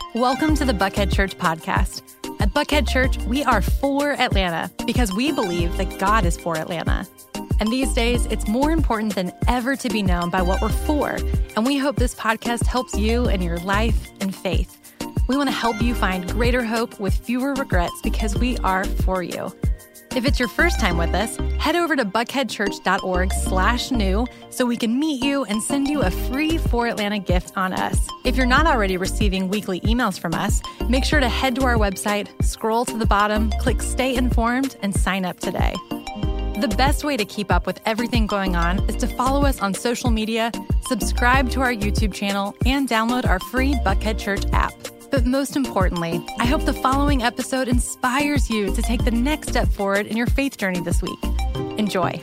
Welcome to the Buckhead Church podcast. At Buckhead Church, we are for Atlanta because we believe that God is for Atlanta. And these days, it's more important than ever to be known by what we're for. And we hope this podcast helps you in your life and faith. We want to help you find greater hope with fewer regrets because we are for you. If it's your first time with us, head over to buckheadchurch.org/new so we can meet you and send you a free For Atlanta gift on us. If you're not already receiving weekly emails from us, make sure to head to our website, scroll to the bottom, click Stay Informed, and sign up today. The best way to keep up with everything going on is to follow us on social media, subscribe to our YouTube channel, and download our free Buckhead Church app. But most importantly, I hope the following episode inspires you to take the next step forward in your faith journey this week. Enjoy.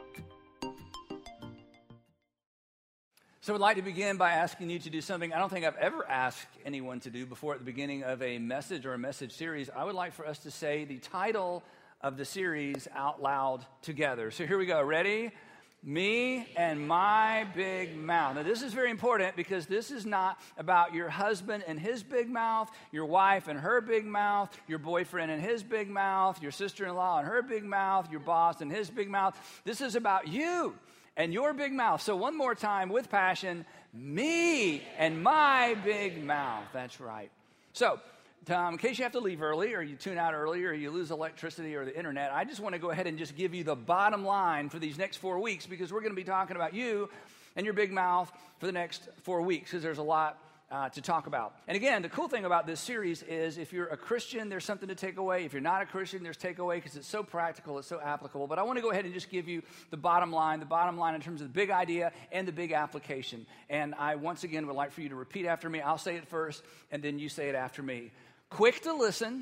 So I'd like to begin by asking you to do something I don't think I've ever asked anyone to do before at the beginning of a message or a message series. I would like for us to say the title of the series out loud together. So here we go. Ready? Me and my big mouth. Now, this is very important because this is not about your husband and his big mouth, your wife and her big mouth, your boyfriend and his big mouth, your sister-in-law and her big mouth, your boss and his big mouth. This is about you and your big mouth. So one more time with passion, me and my big mouth. That's right. So, in case you have to leave early or you tune out early or you lose electricity or the internet, I just want to go ahead and just give you the bottom line for these next 4 weeks because we're going to be talking about you and your big mouth for the next 4 weeks because there's a lot to talk about. And again, the cool thing about this series is if you're a Christian, there's something to take away. If you're not a Christian, there's takeaway because it's so practical, it's so applicable. But I want to go ahead and just give you the bottom line in terms of the big idea and the big application. And I, once again, would like for you to repeat after me. I'll say it first, and then you say it after me. Quick to listen,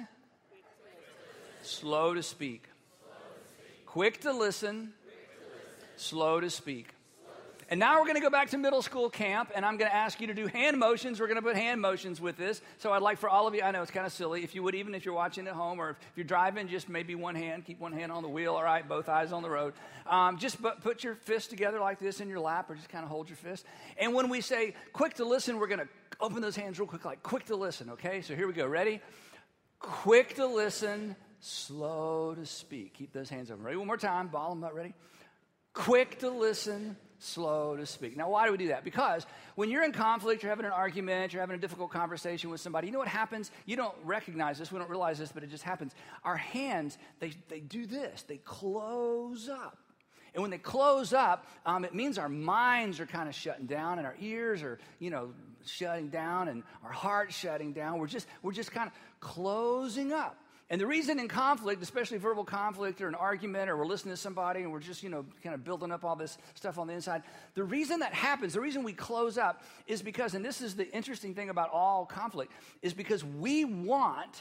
slow to speak. Quick to listen, slow to speak. And now we're going to go back to middle school camp, and I'm going to ask you to do hand motions. We're going to put hand motions with this. So I'd like for all of you, I know it's kind of silly, if you would, even if you're watching at home or if you're driving, just maybe one hand, keep one hand on the wheel, all right, both eyes on the road. Just put your fist together like this in your lap or just kind of hold your fist. And when we say quick to listen, we're going to open those hands real quick, like quick to listen, okay? So here we go. Ready? Quick to listen, slow to speak. Keep those hands open. Ready? One more time. Ball them up. Ready? Quick to listen, slow to speak. Now, why do we do that? Because when you're in conflict, you're having an argument, you're having a difficult conversation with somebody, you know what happens? You don't recognize this, we don't realize this, but it just happens. Our hands, they do this. They close up. And when they close up, it means our minds are kind of shutting down and our ears are, shutting down and our heart's shutting down. We're just kind of closing up. And the reason in conflict, especially verbal conflict or an argument or we're listening to somebody and we're just, kind of building up all this stuff on the inside, the reason that happens, the reason we close up is because, and this is the interesting thing about all conflict, is because we want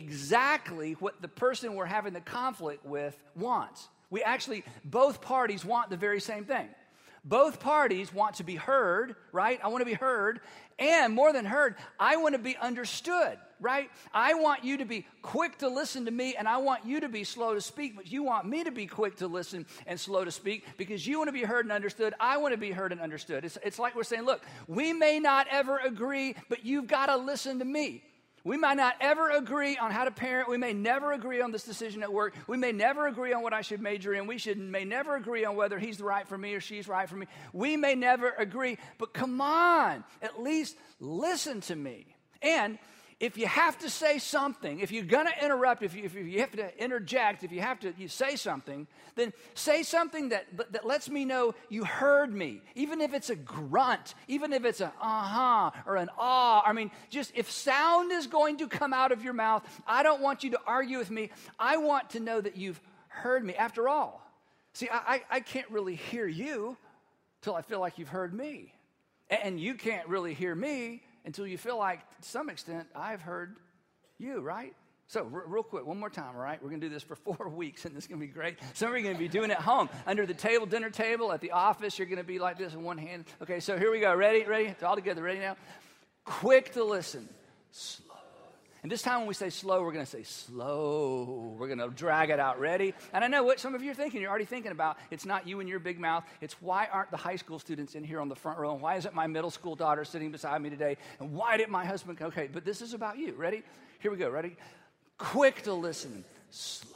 exactly what the person we're having the conflict with wants. We actually, both parties want the very same thing. Both parties want to be heard, right? I want to be heard. And more than heard, I want to be understood, right? I want you to be quick to listen to me, and I want you to be slow to speak, but you want me to be quick to listen and slow to speak because you want to be heard and understood. I want to be heard and understood. It's like we're saying, look, we may not ever agree, but you've got to listen to me. We might not ever agree on how to parent. We may never agree on this decision at work. We may never agree on what I should major in. We may never agree on whether he's right for me or she's right for me. We may never agree, but come on, at least listen to me. And if you have to say something, if you're going to interrupt, if you have to interject, if you have to say something, then say something that lets me know you heard me, even if it's a grunt, even if it's an uh-huh or an ah. I mean, just if sound is going to come out of your mouth, I don't want you to argue with me. I want to know that you've heard me. After all, see, I can't really hear you till I feel like you've heard me. And you can't really hear me until you feel like, to some extent, I've heard you, right? So real quick, one more time, all right? We're going to do this for 4 weeks, and this is going to be great. Some of you are going to be doing it at home, under the table, dinner table, at the office. You're going to be like this in one hand. Okay, so here we go. Ready? It's all together. Ready now? Quick to listen, slow. And this time when we say slow, we're going to say slow. We're going to drag it out. Ready? And I know what some of you are thinking. You're already thinking about it's not you and your big mouth. It's why aren't the high school students in here on the front row? And why isn't my middle school daughter sitting beside me today? And why didn't my husband? Okay, but this is about you. Ready? Here we go. Ready? Quick to listen, slow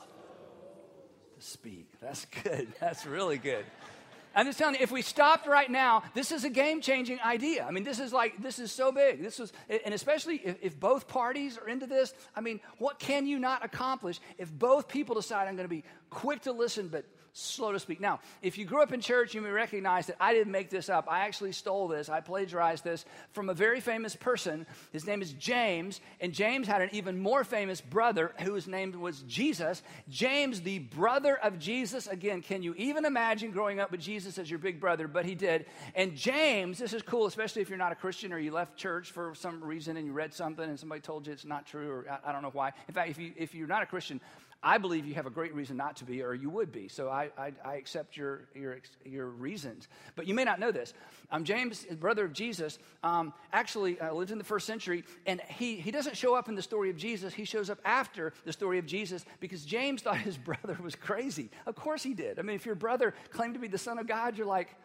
to speak. That's good. That's really good. I'm just telling you, if we stopped right now, this is a game-changing idea. I mean, this is so big. And especially if both parties are into this, I mean, what can you not accomplish if both people decide I'm going to be quick to listen but slow to speak? Now, if you grew up in church, you may recognize that I didn't make this up. I actually stole this. I plagiarized this from a very famous person. His name is James, and James had an even more famous brother whose name was Jesus. James, the brother of Jesus. Again, can you even imagine growing up with Jesus as your big brother? But he did. And James, this is cool, especially if you're not a Christian or you left church for some reason and you read something and somebody told you it's not true, or I don't know why. In fact, if you're not a Christian, I believe you have a great reason not to be, or you would be. So I accept your reasons. But you may not know this. James, brother of Jesus, actually lived in the first century, and he doesn't show up in the story of Jesus. He shows up after the story of Jesus because James thought his brother was crazy. Of course he did. I mean, if your brother claimed to be the son of God, you're like,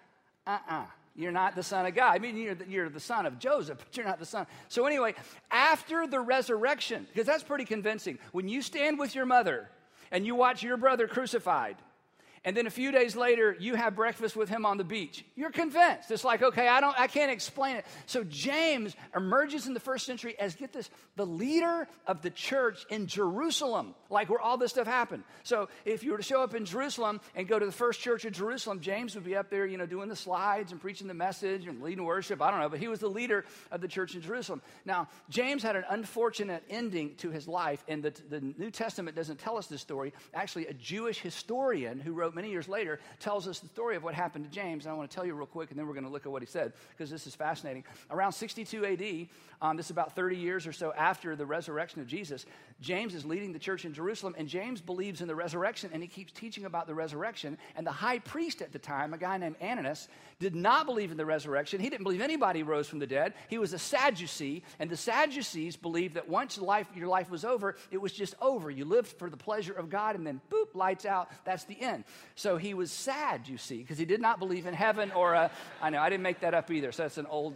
you're not the son of God. I mean, you're the son of Joseph, but you're not the son. So anyway, after the resurrection, because that's pretty convincing, when you stand with your mother and you watch your brother crucified, and then a few days later, you have breakfast with him on the beach, you're convinced. It's like, okay, I can't explain it. So James emerges in the first century as, get this, the leader of the church in Jerusalem, like where all this stuff happened. So if you were to show up in Jerusalem and go to the first church of Jerusalem, James would be up there, doing the slides and preaching the message and leading worship. I don't know, but he was the leader of the church in Jerusalem. Now, James had an unfortunate ending to his life, and the New Testament doesn't tell us this story. Actually, a Jewish historian who wrote many years later tells us the story of what happened to James. And I want to tell you real quick, and then we're going to look at what he said, because this is fascinating. Around 62 AD, this is about 30 years or so after the resurrection of Jesus, James is leading the church in Jerusalem, and James believes in the resurrection, and he keeps teaching about the resurrection. And the high priest at the time, a guy named Ananias, did not believe in the resurrection. He didn't believe anybody rose from the dead. He was a Sadducee, and the Sadducees believed that once your life was over, it was just over. You lived for the pleasure of God, and then boop, lights out. That's the end. So he was sad, you see, because he did not believe in heaven or I know, I didn't make that up either, so that's an old,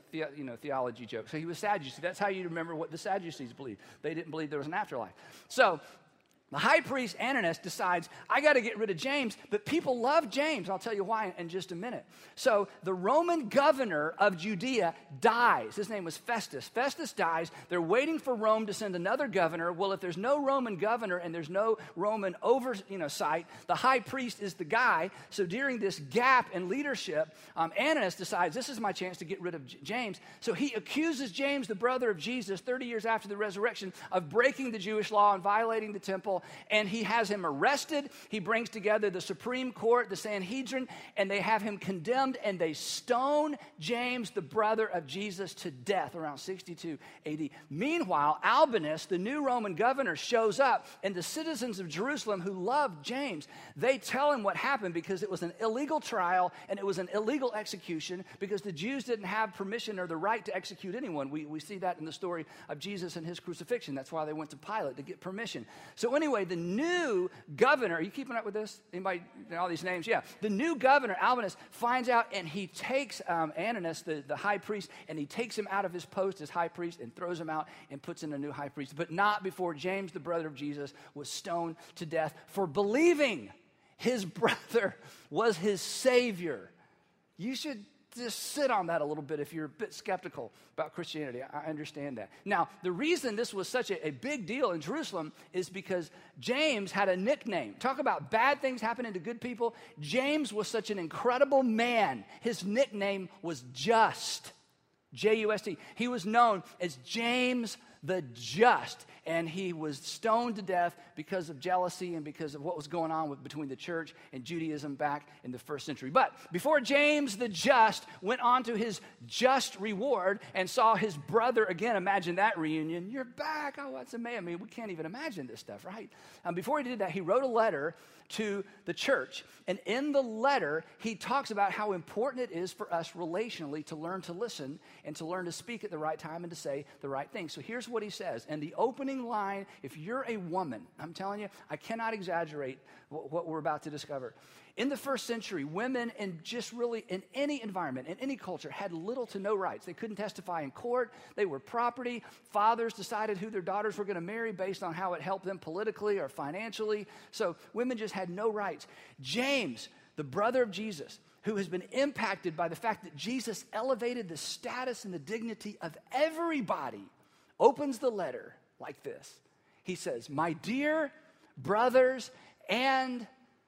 theology joke. So he was sad, you see. That's how you remember what the Sadducees believed. They didn't believe there was an afterlife. So the high priest, Ananias, decides, I got to get rid of James, but people love James. I'll tell you why in just a minute. So the Roman governor of Judea dies. His name was Festus. Festus dies. They're waiting for Rome to send another governor. Well, if there's no Roman governor and there's no Roman oversight, the high priest is the guy. So during this gap in leadership, Ananias decides, this is my chance to get rid of James. So he accuses James, the brother of Jesus, 30 years after the resurrection, of breaking the Jewish law and violating the temple. And he has him arrested. He brings together the Supreme Court, the Sanhedrin, and they have him condemned, and they stone James, the brother of Jesus, to death around 62 AD. Meanwhile, Albinus, the new Roman governor, shows up, and the citizens of Jerusalem who loved James, they tell him what happened because it was an illegal trial and it was an illegal execution because the Jews didn't have permission or the right to execute anyone. We see that in the story of Jesus and his crucifixion. That's why they went to Pilate to get permission. So anyway, the new governor, are you keeping up with this? Anybody know all these names? Yeah. The new governor, Albinus, finds out, and he takes Ananias, the high priest, and he takes him out of his post as high priest and throws him out and puts in a new high priest. But not before James, the brother of Jesus, was stoned to death for believing his brother was his savior. You should just sit on that a little bit if you're a bit skeptical about Christianity. I understand that. Now, the reason this was such a big deal in Jerusalem is because James had a nickname. Talk about bad things happening to good people. James was such an incredible man. His nickname was Just. J-U-S-T. He was known as James the Just, and he was stoned to death because of jealousy and because of what was going on between the church and Judaism back in the first century. But before James the Just went on to his just reward and saw his brother again, imagine that reunion. You're back. Oh, that's amazing. I mean, we can't even imagine this stuff, right? Before he did that, he wrote a letter to the church, and in the letter, he talks about how important it is for us relationally to learn to listen and to learn to speak at the right time and to say the right thing. So here's what he says. And the opening line, if you're a woman, I'm telling you, I cannot exaggerate what we're about to discover. In the first century, women in just really in any environment, in any culture, had little to no rights. They couldn't testify in court. They were property. Fathers decided who their daughters were going to marry based on how it helped them politically or financially. So women just had no rights. James, the brother of Jesus, who has been impacted by the fact that Jesus elevated the status and the dignity of everybody, opens the letter like this. He says, "My dear brothers and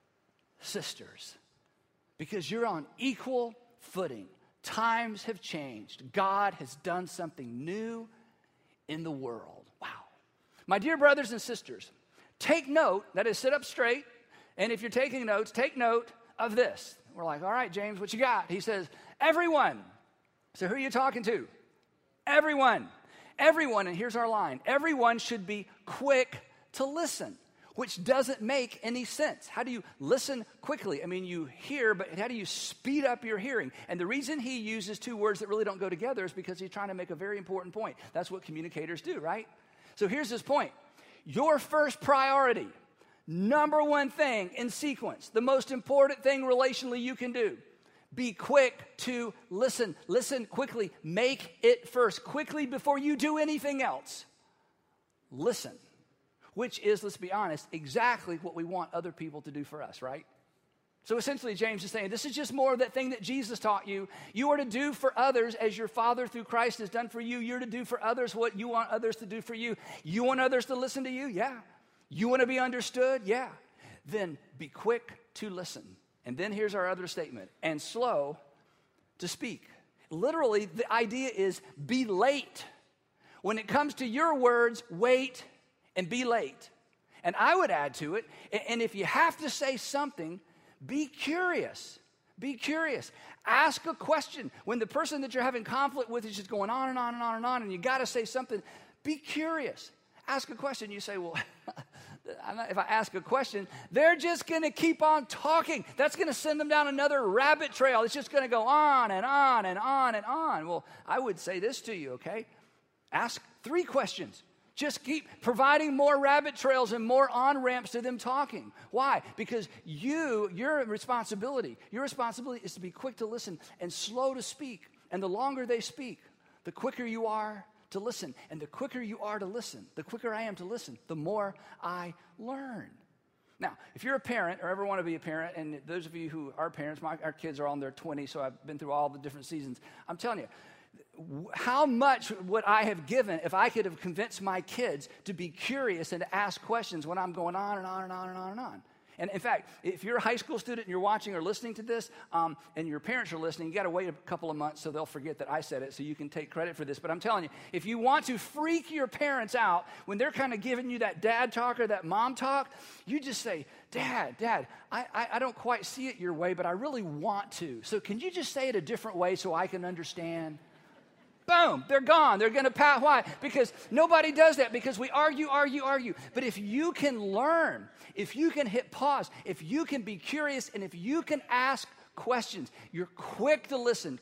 sisters, because you're on equal footing. Times have changed. God has done something new in the world." Wow. My dear brothers and sisters, take note, that is, sit up straight, and if you're taking notes, take note of this. We're like, all right, James, what you got? He says, everyone. So who are you talking to? Everyone. Everyone, and here's our line. Everyone should be quick to listen, which doesn't make any sense. How do you listen quickly? I mean, you hear, but how do you speed up your hearing? And the reason he uses two words that really don't go together is because he's trying to make a very important point. That's what communicators do, right? So here's his point. Your first priority, number one thing in sequence, the most important thing relationally you can do, be quick to listen. Listen quickly. Make it first. Quickly before you do anything else. Listen. Which is, let's be honest, exactly what we want other people to do for us, right? So essentially, James is saying, this is just more of that thing that Jesus taught you. You are to do for others as your Father through Christ has done for you. You're to do for others what you want others to do for you. You want others to listen to you? Yeah. You want to be understood? Yeah. Then be quick to listen. And then here's our other statement, and slow to speak. Literally, the idea is be late. When it comes to your words, wait and be late. And I would add to it, and if you have to say something, be curious. Be curious. Ask a question. When the person that you're having conflict with is just going on and on and on and on, and you got to say something, be curious. Ask a question. You say, well, if I ask a question, they're just going to keep on talking. That's going to send them down another rabbit trail. It's just going to go on and on and on and on. Well, I would say this to you, okay? Ask 3 questions. Just keep providing more rabbit trails and more on-ramps to them talking. Why? Because your responsibility is to be quick to listen and slow to speak. And the longer they speak, the quicker you are to listen. And the quicker you are to listen, the quicker I am to listen, the more I learn. Now, if you're a parent or ever want to be a parent, and those of you who are parents, our kids are all in their 20s, so I've been through all the different seasons. I'm telling you, how much would I have given if I could have convinced my kids to be curious and to ask questions when I'm going on and on and on and on and on? And in fact, if you're a high school student and you're watching or listening to this, and your parents are listening, you got to wait a couple of months so they'll forget that I said it, so you can take credit for this. But I'm telling you, if you want to freak your parents out when they're kind of giving you that dad talk or that mom talk, you just say, Dad, I don't quite see it your way, but I really want to. So can you just say it a different way so I can understand? Boom, they're gone. They're going to pass. Why? Because nobody does that, because we argue. But if you can learn, if you can hit pause, if you can be curious, and if you can ask questions, you're quick to listen,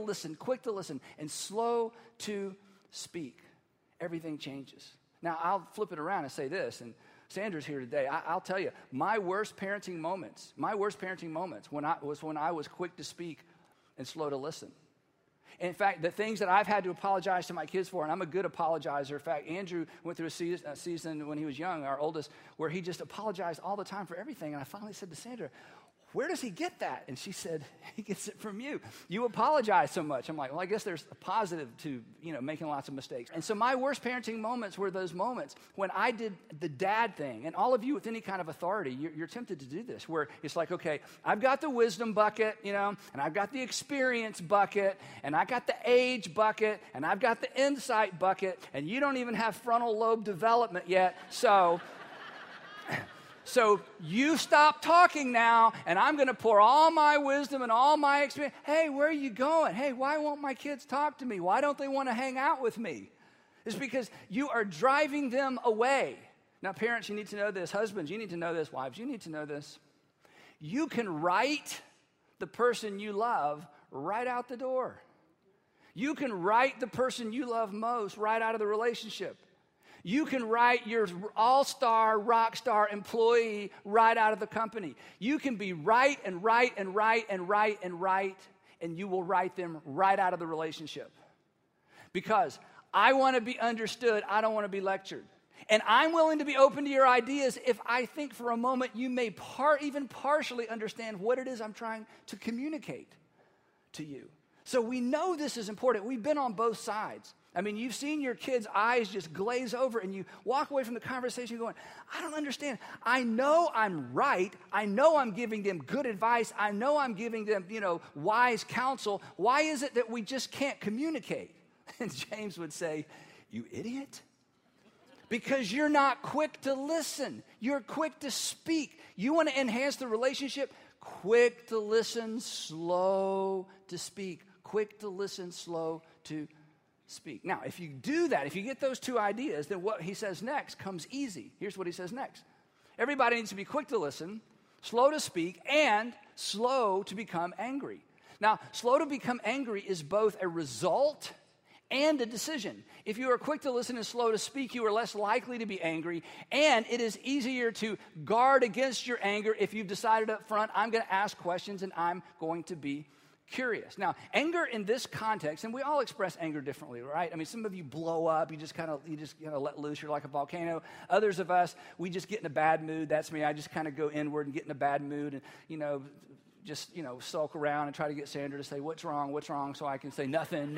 and slow to speak. Everything changes. Now, I'll flip it around and say this, and Sandra's here today. I'll tell you, my worst parenting moments when I was quick to speak and slow to listen. In fact, the things that I've had to apologize to my kids for, and I'm a good apologizer. In fact, Andrew went through a season when he was young, our oldest, where he just apologized all the time for everything. And I finally said to Sandra, where does he get that? And she said, he gets it from you. You apologize so much. I'm like, well, I guess there's a positive to, making lots of mistakes. And so my worst parenting moments were those moments when I did the dad thing. And all of you with any kind of authority, you're tempted to do this, where it's like, okay, I've got the wisdom bucket, and I've got the experience bucket, and I got the age bucket, and I've got the insight bucket, and you don't even have frontal lobe development yet, So you stop talking now, and I'm going to pour all my wisdom and all my experience. Hey, where are you going? Hey, why won't my kids talk to me? Why don't they want to hang out with me? It's because you are driving them away. Now, parents, you need to know this. Husbands, you need to know this. Wives, you need to know this. You can write the person you love right out the door. You can write the person you love most right out of the relationship. You can write your all-star, rock star employee right out of the company. You can be right and right and right and right and right, and you will write them right out of the relationship. Because I want to be understood. I don't want to be lectured. And I'm willing to be open to your ideas if I think for a moment you may even partially understand what it is I'm trying to communicate to you. So we know this is important. We've been on both sides. I mean, you've seen your kids' eyes just glaze over and you walk away from the conversation going, I don't understand. I know I'm right. I know I'm giving them good advice. I know I'm giving them, wise counsel. Why is it that we just can't communicate? And James would say, you idiot. Because you're not quick to listen. You're quick to speak. You want to enhance the relationship? Quick to listen, slow to speak. Quick to listen, slow to speak. Now, if you do that, if you get those two ideas, then what he says next comes easy. Here's what he says next. Everybody needs to be quick to listen, slow to speak, and slow to become angry. Now, slow to become angry is both a result and a decision. If you are quick to listen and slow to speak, you are less likely to be angry, and it is easier to guard against your anger if you've decided up front, I'm going to ask questions and I'm going to be curious. Now, anger in this context, and we all express anger differently, right? I mean, some of you blow up, you just kind of let loose, you're like a volcano. Others of us, we just get in a bad mood. That's me. I just kind of go inward and get in a bad mood and, just sulk around and try to get Sandra to say, what's wrong, so I can say nothing.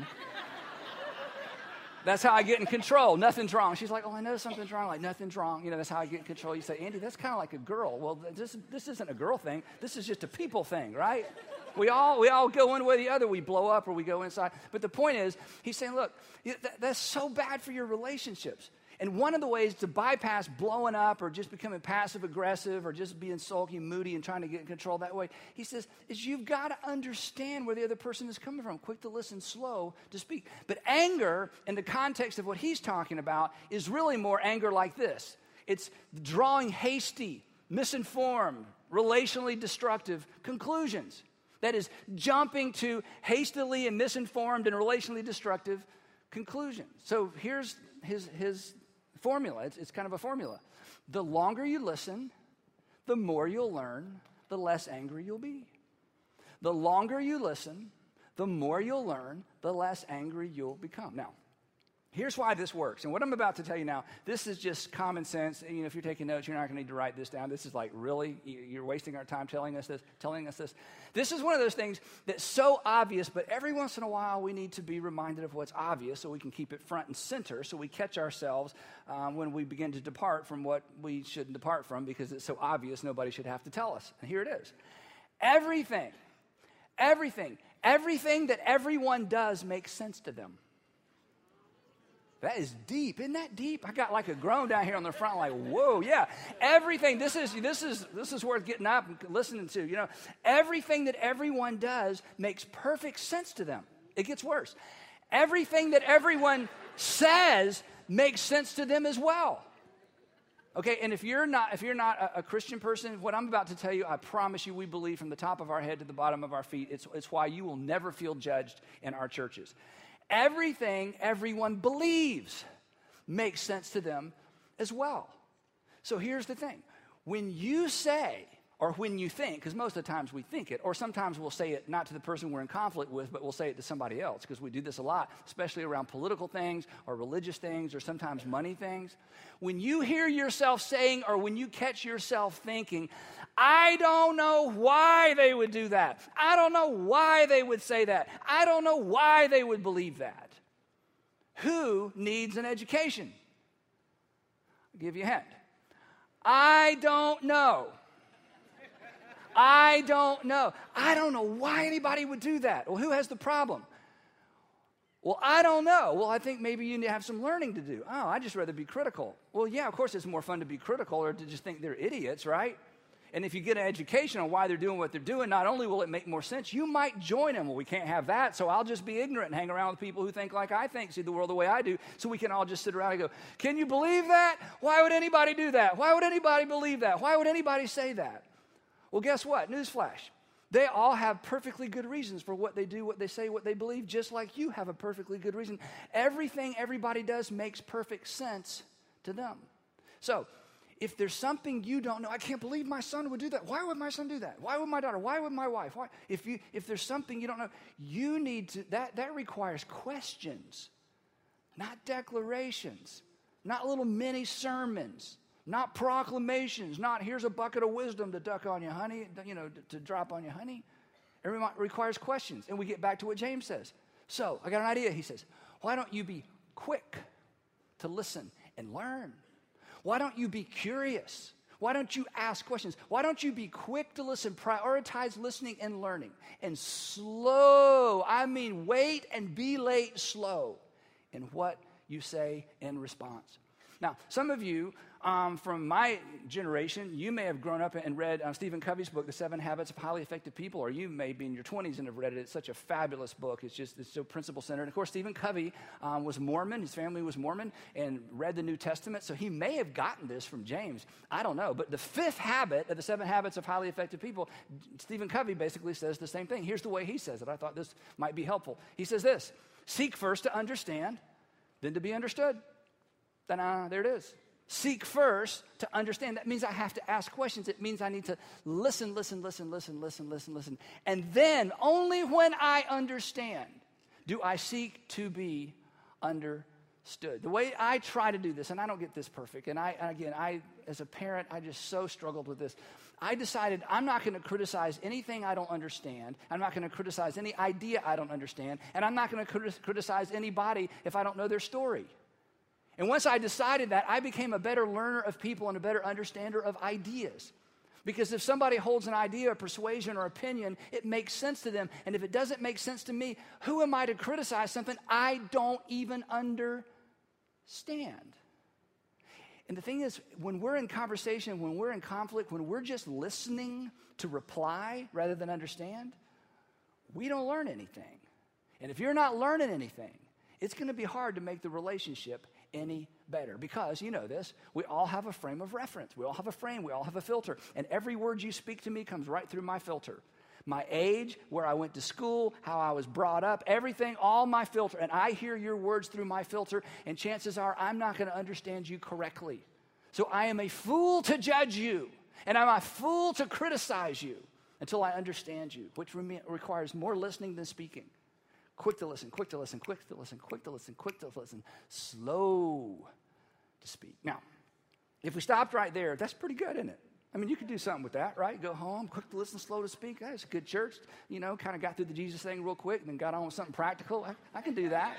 That's how I get in control. Nothing's wrong. She's like, oh, I know something's wrong. Like, nothing's wrong. That's how I get in control. You say, Andy, that's kind of like a girl. Well, this isn't a girl thing. This is just a people thing, right? We all go one way or the other. We blow up or we go inside. But the point is, he's saying, look, that's so bad for your relationships. And one of the ways to bypass blowing up or just becoming passive-aggressive or just being sulky, moody, and trying to get in control that way, he says, is you've got to understand where the other person is coming from. Quick to listen, slow to speak. But anger, in the context of what he's talking about, is really more anger like this. It's drawing hasty, misinformed, relationally destructive conclusions. That is, jumping to hastily and misinformed and relationally destructive conclusions. So here's his formula. It's kind of a formula. The longer you listen, the more you'll learn, the less angry you'll be. The longer you listen, the more you'll learn, the less angry you'll become. Now, here's why this works. And what I'm about to tell you now, this is just common sense. If you're taking notes, you're not going to need to write this down. This is like, really? You're wasting our time telling us this? This is one of those things that's so obvious, but every once in a while we need to be reminded of what's obvious so we can keep it front and center, so we catch ourselves when we begin to depart from what we shouldn't depart from because it's so obvious nobody should have to tell us. And here it is. Everything that everyone does makes sense to them. That is deep. Isn't that deep? I got like a groan down here on the front, like, whoa, yeah. Everything, this is worth getting up and listening to. Everything that everyone does makes perfect sense to them. It gets worse. Everything that everyone says makes sense to them as well. Okay, and if you're not a Christian person, what I'm about to tell you, I promise you, we believe from the top of our head to the bottom of our feet. It's why you will never feel judged in our churches. Everything everyone believes makes sense to them as well. So here's the thing. When you say, or when you think, because most of the times we think it, or sometimes we'll say it not to the person we're in conflict with, but we'll say it to somebody else, because we do this a lot, especially around political things or religious things or sometimes money things. When you hear yourself saying, or when you catch yourself thinking, I don't know why they would do that. I don't know why they would say that. I don't know why they would believe that. Who needs an education? I'll give you a hint. I don't know. I don't know. I don't know why anybody would do that. Well, who has the problem? Well, I don't know. Well, I think maybe you need to have some learning to do. Oh, I'd just rather be critical. Well, yeah, of course it's more fun to be critical or to just think they're idiots, right? And if you get an education on why they're doing what they're doing, not only will it make more sense, you might join them. Well, we can't have that, so I'll just be ignorant and hang around with people who think like I think, see the world the way I do, so we can all just sit around and go, can you believe that? Why would anybody do that? Why would anybody believe that? Why would anybody say that? Well, guess what? Newsflash. They all have perfectly good reasons for what they do, what they say, what they believe, just like you have a perfectly good reason. Everything everybody does makes perfect sense to them. So, if there's something you don't know, I can't believe my son would do that. Why would my son do that? Why would my daughter? Why would my wife? Why? If there's something you don't know, you need to, that requires questions, not declarations, not little mini sermons, not proclamations, not here's a bucket of wisdom to duck on you, honey, to drop on you, honey. It requires questions. And we get back to what James says. So, I got an idea, he says. Why don't you be quick to listen and learn? Why don't you be curious? Why don't you ask questions? Why don't you be quick to listen, prioritize listening and learning, and slow, I mean wait and be late slow in what you say in response. Now, some of you from my generation, you may have grown up and read Stephen Covey's book, The 7 Habits of Highly Effective People, or you may be in your 20s and have read it. It's such a fabulous book. It's so principle-centered. And of course, Stephen Covey was Mormon. His family was Mormon and read the New Testament, so he may have gotten this from James. I don't know. But the 5th habit of the 7 Habits of Highly Effective People, Stephen Covey basically says the same thing. Here's the way he says it. I thought this might be helpful. He says this: seek first to understand, then to be understood. There it is. Seek first to understand. That means I have to ask questions. It means I need to listen. And then, only when I understand, do I seek to be understood. The way I try to do this, and I don't get this perfect, and I, as a parent, I just so struggled with this. I decided I'm not going to criticize anything I don't understand. I'm not going to criticize any idea I don't understand. And I'm not going to criticize anybody if I don't know their story. And once I decided that, I became a better learner of people and a better understander of ideas. Because if somebody holds an idea, a persuasion, or opinion, it makes sense to them. And if it doesn't make sense to me, who am I to criticize something I don't even understand? And the thing is, when we're in conversation, when we're in conflict, when we're just listening to reply rather than understand, we don't learn anything. And if you're not learning anything, it's going to be hard to make the relationship any better, because you know this, we all have a frame of reference. We all have a frame. We all have a filter. And every word you speak to me comes right through my filter. My age, where I went to school, how I was brought up, everything, all my filter. And I hear your words through my filter, and chances are I'm not going to understand you correctly. So I am a fool to judge you, and I'm a fool to criticize you until I understand you, which requires more listening than speaking. Quick to listen, quick to listen, quick to listen, quick to listen, quick to listen, slow to speak. Now, if we stopped right there, that's pretty good, isn't it? I mean, you could do something with that, right? Go home, quick to listen, slow to speak. That's a good church. Kind of got through the Jesus thing real quick and then got on with something practical. I can do that,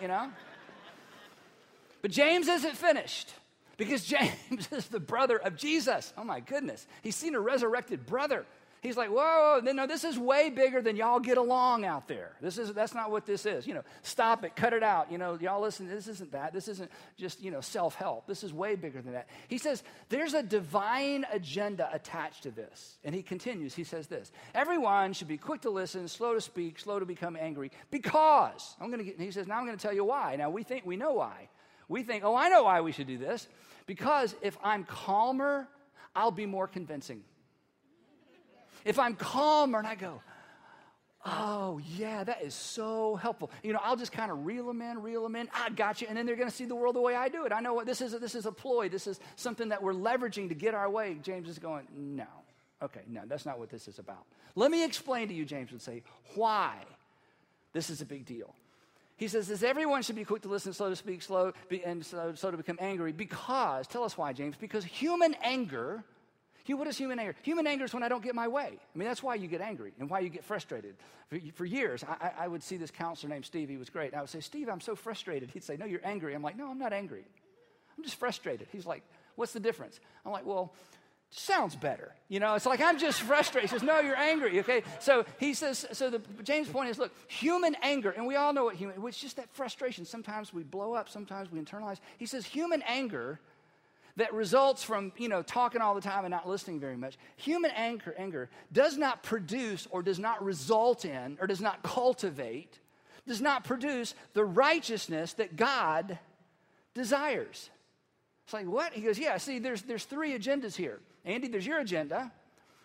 But James isn't finished, because James is the brother of Jesus. Oh, my goodness. He's seen a resurrected brother. He's like, whoa, no, this is way bigger than y'all get along out there. That's not what this is. Stop it, cut it out. Y'all listen, this isn't that. This isn't just, self-help. This is way bigger than that. He says, there's a divine agenda attached to this. And he continues, he says this: everyone should be quick to listen, slow to speak, slow to become angry, because, he says, now I'm going to tell you why. Now, we think we know why. We think, I know why we should do this. Because if I'm calmer, I'll be more convincing. If I'm calmer and I go, oh, yeah, that is so helpful. I'll just kind of reel them in. I got you. And then they're going to see the world the way I do it. I know what this is a ploy. This is something that we're leveraging to get our way. James is going, no. Okay, no, that's not what this is about. Let me explain to you, James would say, why this is a big deal. He says, everyone should be quick to listen, slow to speak, slow to become angry. Because, tell us why, James, because human anger... What is human anger? Human anger is when I don't get my way. I mean, that's why you get angry and why you get frustrated. For years, I would see this counselor named Steve. He was great. And I would say, Steve, I'm so frustrated. He'd say, no, you're angry. I'm like, no, I'm not angry. I'm just frustrated. He's like, what's the difference? I'm like, well, sounds better. It's like, I'm just frustrated. He says, no, you're angry, okay? So he says, James' point is, look, human anger, and we all know it's just that frustration. Sometimes we blow up. Sometimes we internalize. He says human anger that results from, talking all the time and not listening very much. Human anger does not produce or does not result in or does not cultivate, does not produce the righteousness that God desires. It's like, what? He goes, yeah, see, there's 3 agendas here. Andy, there's your agenda.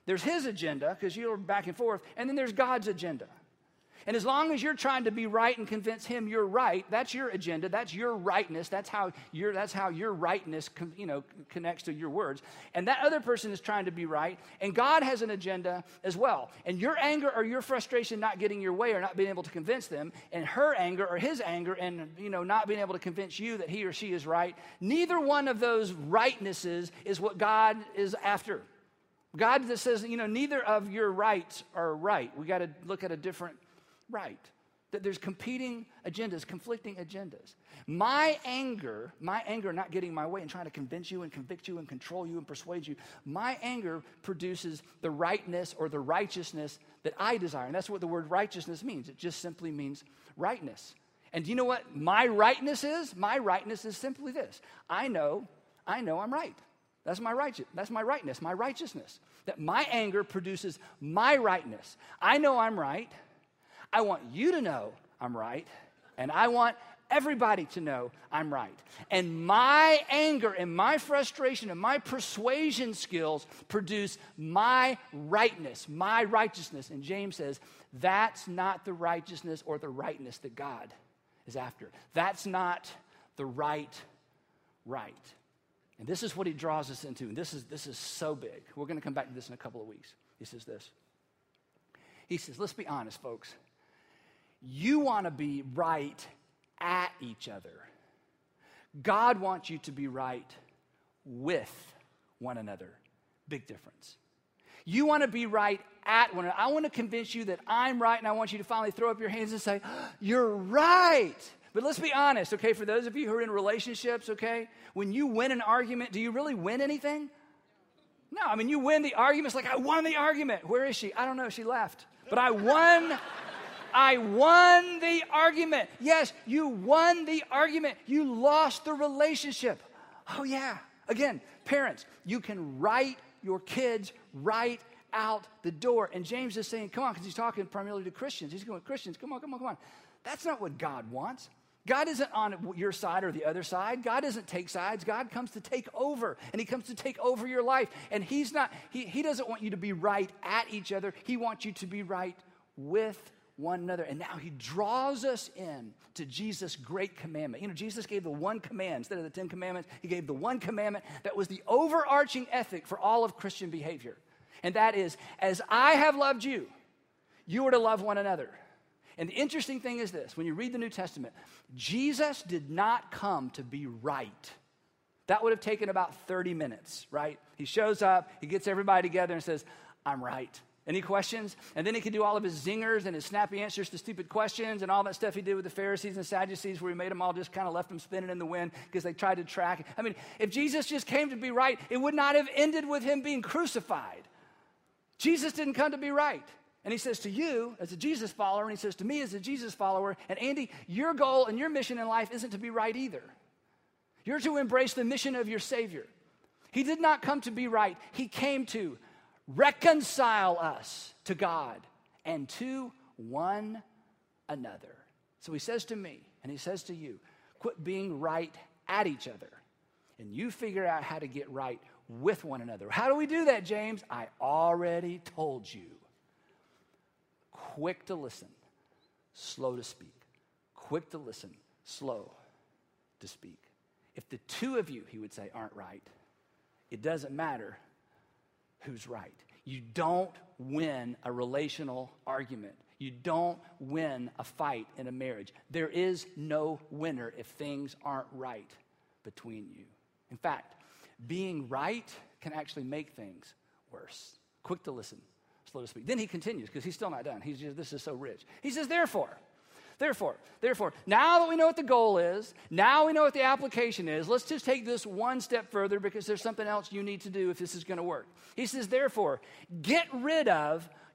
There's his agenda, because you're back and forth, and then there's God's agenda. And as long as you're trying to be right and convince him you're right, that's your agenda, that's your rightness, that's how your rightness connects to your words. And that other person is trying to be right, and God has an agenda as well. And your anger or your frustration not getting your way or not being able to convince them, and her anger or his anger and not being able to convince you that he or she is right, neither one of those rightnesses is what God is after. God that says, neither of your rights are right. We got to look at a different right. That there's competing agendas, conflicting agendas. My anger not getting my way and trying to convince you and convict you and control you and persuade you, my anger produces the rightness or the righteousness that I desire. And that's what the word righteousness means. It just simply means rightness. And do you know what my rightness is? My rightness is simply this. I know I'm right. That's my rightness, my righteousness. That my anger produces my rightness. I know I'm right. I want you to know I'm right, and I want everybody to know I'm right. And my anger and my frustration and my persuasion skills produce my rightness, my righteousness. And James says, that's not the righteousness or the rightness that God is after. That's not the right. And this is what he draws us into, and this is so big. We're going to come back to this in a couple of weeks. He says this. He says, let's be honest, folks. You want to be right at each other. God wants you to be right with one another. Big difference. You want to be right at one another. I want to convince you that I'm right, and I want you to finally throw up your hands and say, you're right. But let's be honest, okay, for those of you who are in relationships, okay, when you win an argument, do you really win anything? No, I mean, you win the argument. It's like, I won the argument. Where is she? I don't know. She left. But I won the argument. Yes, you won the argument. You lost the relationship. Oh, yeah. Again, parents, you can write your kids right out the door. And James is saying, come on, because he's talking primarily to Christians. He's going, Christians, come on. That's not what God wants. God isn't on your side or the other side. God doesn't take sides. God comes to take over, and he comes to take over your life. And he doesn't want you to be right at each other. He wants you to be right with one another. And now he draws us in to Jesus' great commandment. Jesus gave the one command instead of the 10 commandments. He gave the one commandment that was the overarching ethic for all of Christian behavior. And that is, as I have loved you, you are to love one another. And the interesting thing is this, when you read the New Testament, Jesus did not come to be right. That would have taken about 30 minutes, right? He shows up, he gets everybody together and says, I'm right. Any questions? And then he could do all of his zingers and his snappy answers to stupid questions and all that stuff he did with the Pharisees and Sadducees, where he made them all just kind of left them spinning in the wind because they tried to track. I mean, if Jesus just came to be right, it would not have ended with him being crucified. Jesus didn't come to be right. And he says to you as a Jesus follower, and he says to me as a Jesus follower, and Andy, your goal and your mission in life isn't to be right either. You're to embrace the mission of your Savior. He did not come to be right. He came to reconcile us to God and to one another. So he says to me, and he says to you, quit being right at each other, and you figure out how to get right with one another. How do we do that, James? I already told you. Quick to listen, slow to speak. Quick to listen, slow to speak. If the two of you, he would say, aren't right, it doesn't matter who's right. You don't win a relational argument. You don't win a fight in a marriage. There is no winner if things aren't right between you. In fact, being right can actually make things worse. Quick to listen, slow to speak. Then he continues, because he's still not done. This is so rich. He says, therefore, now that we know what the goal is, now we know what the application is, let's just take this one step further, because there's something else you need to do if this is going to work. He says, therefore, get rid of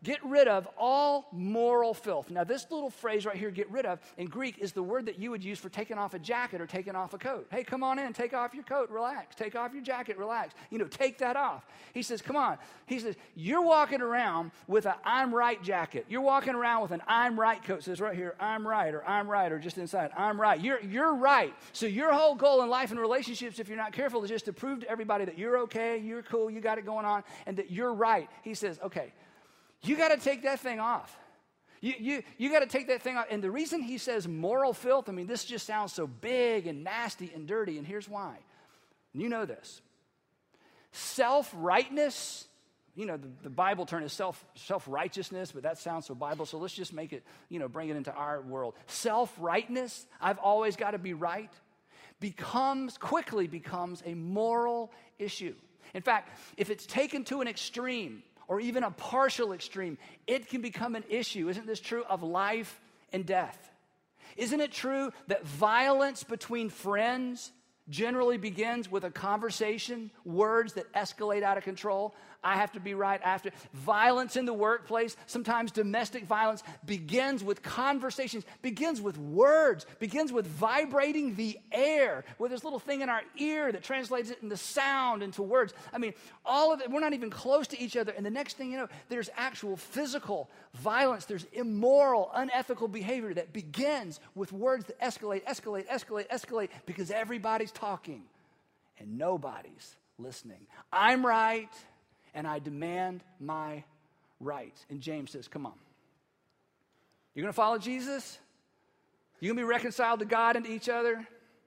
get rid of all moral filth. Now, this little phrase right here, get rid of, in Greek is the word that you would use for taking off a jacket or taking off a coat. Hey, come on in, take off your coat, relax. Take off your jacket, relax. Take that off. He says, come on. He says, you're walking around with an I'm right jacket. You're walking around with an I'm right coat. It says right here, I'm right, or just inside, I'm right. You're right. So your whole goal in life and relationships, if you're not careful, is just to prove to everybody that you're okay, you're cool, you got it going on, and that you're right. He says, okay, you got to take that thing off. You got to take that thing off. And the reason he says moral filth, this just sounds so big and nasty and dirty, and here's why. You know this. Self-rightness, the Bible term is self-righteousness, but that sounds so Bible, so let's just make it, bring it into our world. Self-rightness, I've always got to be right, quickly becomes a moral issue. In fact, if it's taken to an extreme, or even a partial extreme, it can become an issue. Isn't this true of life and death? Isn't it true that violence between friends generally begins with a conversation, words that escalate out of control? I have to be right. Violence in the workplace, sometimes domestic violence, begins with conversations, begins with words, begins with vibrating the air, with this little thing in our ear that translates it into sound, into words. All of it, we're not even close to each other. And the next thing you know, there's actual physical violence. There's immoral, unethical behavior that begins with words that escalate, because everybody's talking and nobody's listening. I'm right, and I demand my rights. And James says, come on. You're going to follow Jesus? You're going to be reconciled to God and to each other?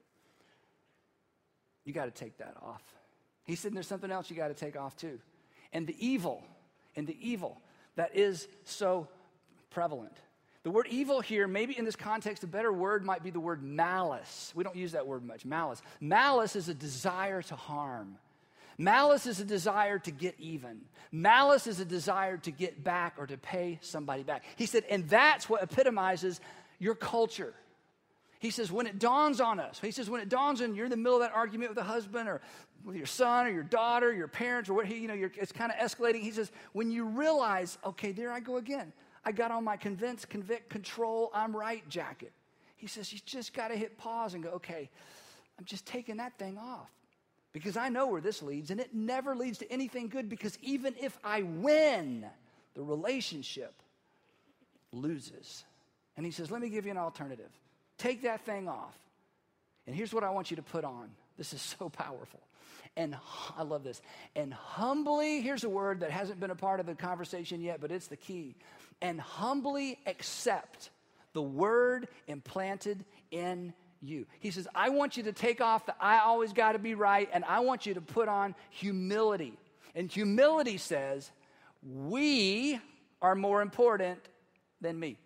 You got to take that off. He said there's something else you got to take off too. And the evil that is so prevalent. The word evil here, maybe in this context, a better word might be the word malice. We don't use that word much, malice. Malice is a desire to harm. Malice is a desire to get even. Malice is a desire to get back or to pay somebody back. He said, and that's what epitomizes your culture. He says, when it dawns on us, you're in the middle of that argument with a husband or with your son or your daughter, your parents, or what, it's kind of escalating. He says, when you realize, okay, there I go again. I got on my convince, convict, control, I'm right jacket. He says, you just got to hit pause and go, okay, I'm just taking that thing off. Because I know where this leads, and it never leads to anything good, because even if I win, the relationship loses. And he says, let me give you an alternative. Take that thing off, and here's what I want you to put on. This is so powerful. And I love this. And humbly, here's a word that hasn't been a part of the conversation yet, but it's the key. And humbly accept the word implanted in you. He says, I want you to take off the I always got to be right, and I want you to put on humility. And humility says, we are more important than me.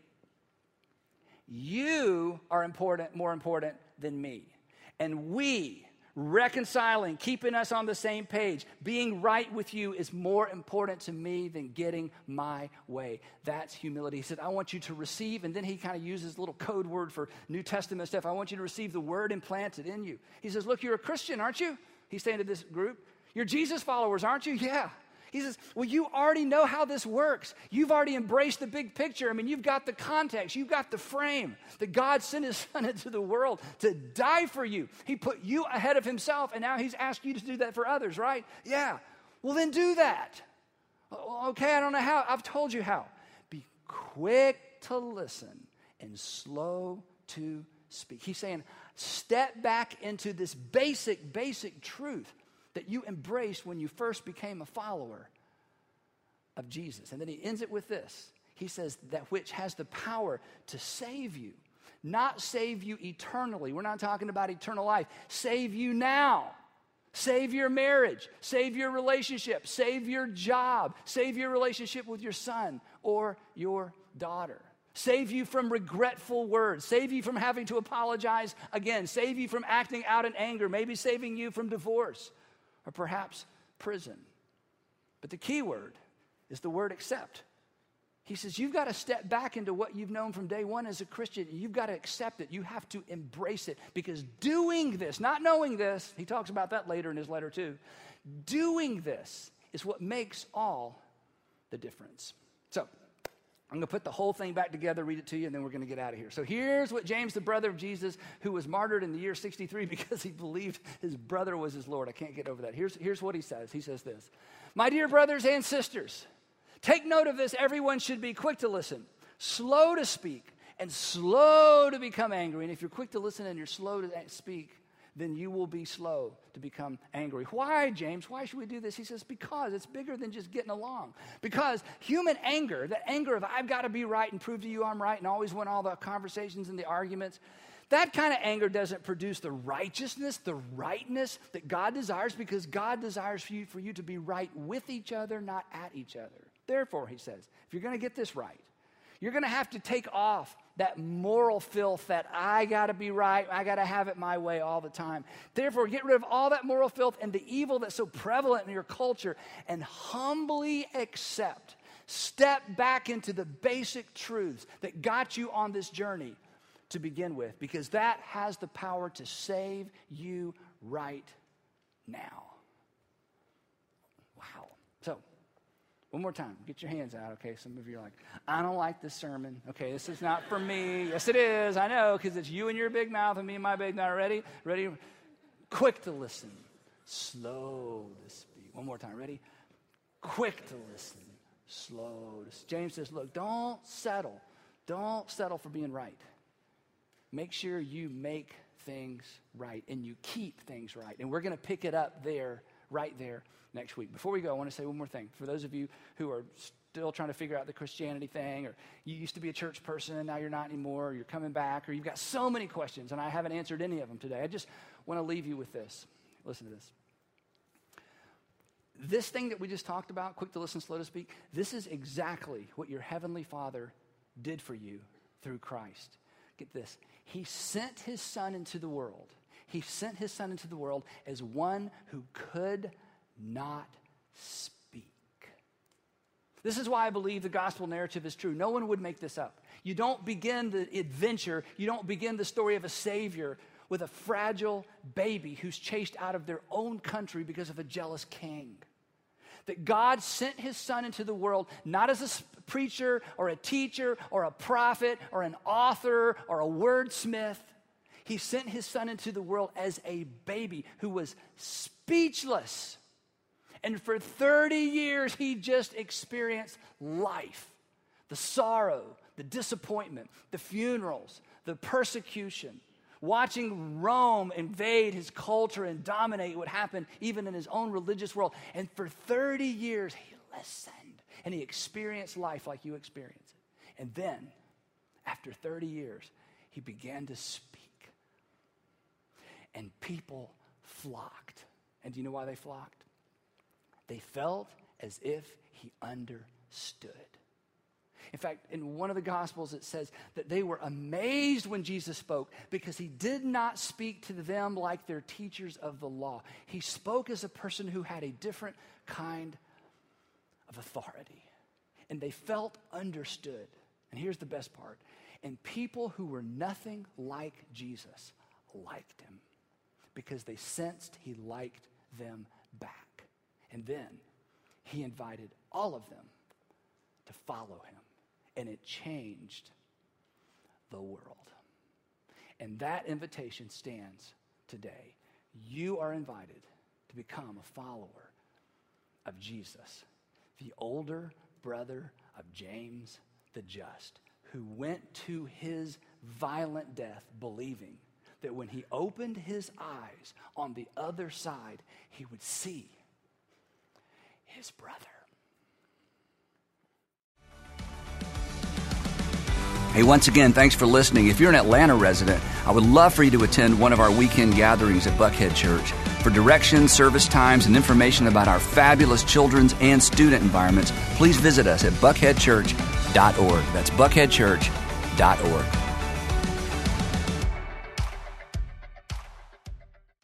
You are more important than me. And we, reconciling, keeping us on the same page, being right with you is more important to me than getting my way. That's humility. He said, I want you to receive, and then he kind of uses a little code word for New Testament stuff. I want you to receive the word implanted in you. He says, look, you're a Christian, aren't you? He's saying to this group, you're Jesus followers, aren't you? Yeah. He says, well, you already know how this works. You've already embraced the big picture. You've got the context. You've got the frame that God sent his son into the world to die for you. He put you ahead of himself, and now he's asked you to do that for others, right? Yeah. Well, then do that. Okay, I don't know how. I've told you how. Be quick to listen and slow to speak. He's saying, step back into this basic truth that you embraced when you first became a follower of Jesus. And then he ends it with this. He says, that which has the power to save you, not save you eternally. We're not talking about eternal life. Save you now. Save your marriage. Save your relationship. Save your job. Save your relationship with your son or your daughter. Save you from regretful words. Save you from having to apologize again. Save you from acting out in anger. Maybe saving you from divorce. Or perhaps prison. But the key word is the word accept. He says, you've got to step back into what you've known from day one as a Christian. You've got to accept it. You have to embrace it. Because doing this, not knowing this, he talks about that later in his letter too. Doing this is what makes all the difference. So I'm going to put the whole thing back together, read it to you, and then we're going to get out of here. So here's what James, the brother of Jesus, who was martyred in the year 63 because he believed his brother was his Lord. I can't get over that. Here's what he says. He says this: "My dear brothers and sisters, take note of this. Everyone should be quick to listen, slow to speak, and slow to become angry." And if you're quick to listen and you're slow to speak, then you will be slow to become angry. Why, James? Why should we do this? He says, because it's bigger than just getting along. Because human anger, that anger of I've got to be right and prove to you I'm right and always win all the conversations and the arguments, that kind of anger doesn't produce the righteousness, the rightness that God desires, because God desires for you to be right with each other, not at each other. Therefore, he says, if you're going to get this right, you're going to have to take off that moral filth that I got to be right, I got to have it my way all the time. Therefore, get rid of all that moral filth and the evil that's so prevalent in your culture and humbly accept, step back into the basic truths that got you on this journey to begin with, because that has the power to save you right now. Wow. So, one more time. Get your hands out, okay? Some of you are like, I don't like this sermon. Okay, this is not for me. Yes, it is. I know, because it's you and your big mouth and me and my big mouth. Ready? Ready? Quick to listen. Slow to speak. One more time. Ready? Quick to listen. Slow to speak. James says, look, don't settle. Don't settle for being right. Make sure you make things right and you keep things right. And we're going to pick it up there, right there, next week. Before we go, I want to say one more thing. For those of you who are still trying to figure out the Christianity thing, or you used to be a church person and now you're not anymore, or you're coming back, or you've got so many questions and I haven't answered any of them today, I just want to leave you with this. Listen to this. This thing that we just talked about, quick to listen, slow to speak, this is exactly what your heavenly Father did for you through Christ. Get this. He sent his son into the world. He sent his son into the world as one who could not speak. This is why I believe the gospel narrative is true. No one would make this up. You don't begin the adventure, you don't begin the story of a savior with a fragile baby who's chased out of their own country because of a jealous king. That God sent his son into the world not as a preacher or a teacher or a prophet or an author or a wordsmith. He sent his son into the world as a baby who was speechless. And for 30 years, he just experienced life. The sorrow, the disappointment, the funerals, the persecution. Watching Rome invade his culture and dominate what happened even in his own religious world. And for 30 years, he listened. And he experienced life like you experience it. And then, after 30 years, he began to speak. And people flocked. And do you know why they flocked? They felt as if he understood. In fact, in one of the Gospels, it says that they were amazed when Jesus spoke because he did not speak to them like their teachers of the law. He spoke as a person who had a different kind of authority. And they felt understood. And here's the best part. And people who were nothing like Jesus liked him because they sensed he liked them back. And then he invited all of them to follow him. And it changed the world. And that invitation stands today. You are invited to become a follower of Jesus, the older brother of James the Just, who went to his violent death believing that when he opened his eyes on the other side, he would see his brother. Hey, once again, thanks for listening. If you're an Atlanta resident, I would love for you to attend one of our weekend gatherings at Buckhead Church. For directions, service times, and information about our fabulous children's and student environments, please visit us at buckheadchurch.org. That's buckheadchurch.org.